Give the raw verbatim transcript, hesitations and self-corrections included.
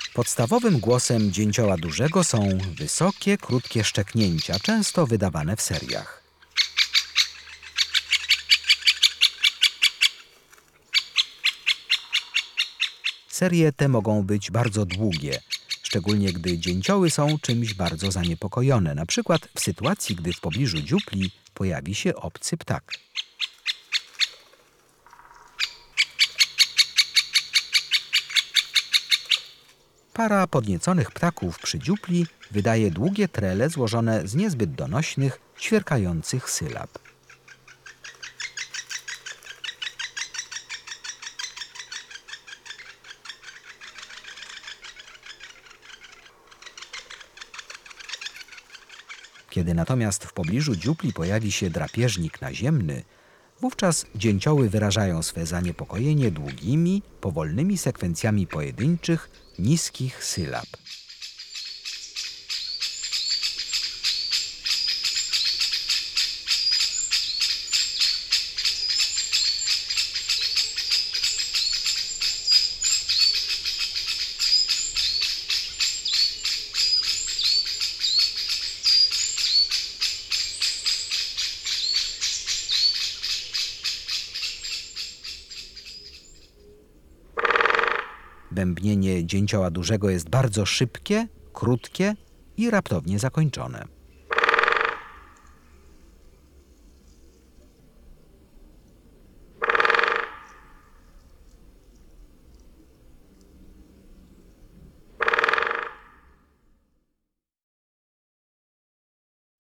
Podstawowym głosem dzięcioła dużego są wysokie, krótkie szczeknięcia, często wydawane w seriach. Serie te mogą być bardzo długie, szczególnie gdy dzięcioły są czymś bardzo zaniepokojone, na przykład w sytuacji, gdy w pobliżu dziupli pojawi się obcy ptak. Para podnieconych ptaków przy dziupli wydaje długie trele złożone z niezbyt donośnych, ćwierkających sylab. Kiedy natomiast w pobliżu dziupli pojawi się drapieżnik naziemny, wówczas dzięcioły wyrażają swe zaniepokojenie długimi, powolnymi sekwencjami pojedynczych, niskich sylab. Bębnienie dzięcioła dużego jest bardzo szybkie, krótkie i raptownie zakończone.